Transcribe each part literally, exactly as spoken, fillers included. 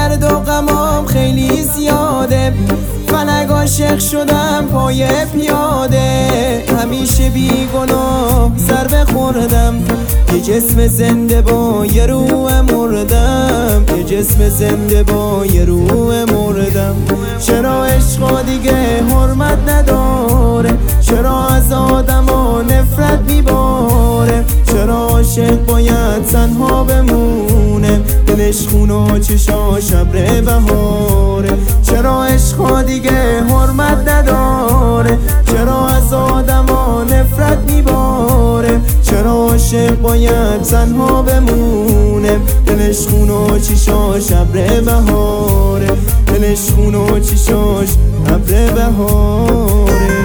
درد و غمام خیلی زیاده، فلک عاشق شدم پای پیاده. همیشه بی گناه ضربه خوردم، یه جسم زنده با یه روح مردم، یه جسم زنده با یه روح مردم. چرا عشق دیگه حرمت نداره؟ چرا از آدما نفرت میباره؟ چرا عاشق باید تنها بمونه؟ دلش خون و چشاش ابر بهاره. چرا عشق دیگه حرمت نداره؟ چرا از آدما نفرت میباره؟ چرا عاشق باید تنها بمونه؟ دلش خون و چشاش ابر بهاره. دلش خون و چشاش ابر بهاره.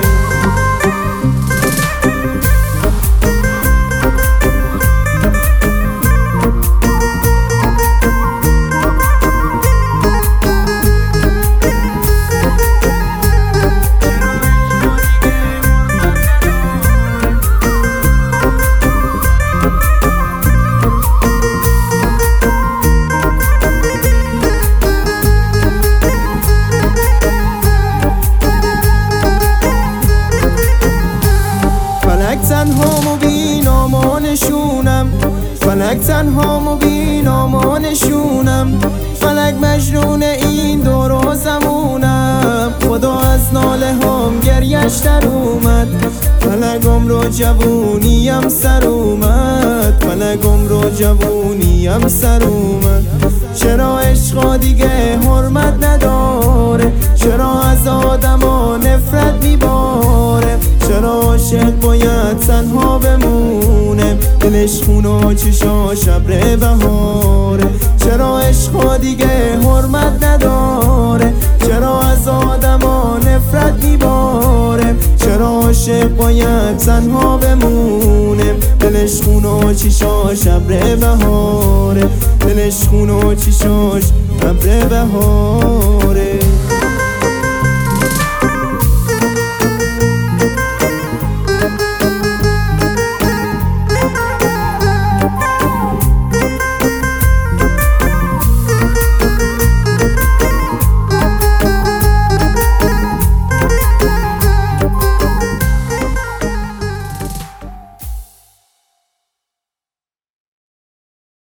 فلک تنها بی نامانشونم، فلک تنها بی نامانشونم. فلک مجنون این دور و زمونم، خدا از ناله هم گریش در اومد. فلک عمر جوونیم سر اومد، فلک عمر جوونیم سر اومد. چرا عشق دیگه حرمت نداره؟ چرا از آدما نفرت میباره؟ چرا عاشق باید تنها بمونه؟ دلش خون و چشاش ابر بهاره. چرا عشق دیگه حرمت نداره؟ چرا از آدما نفرت میباره؟ چرا عاشق باید تنها بمونه؟ دلش خون و چشاش ابر بهاره. دلش خون و چشاش ابر بهاره.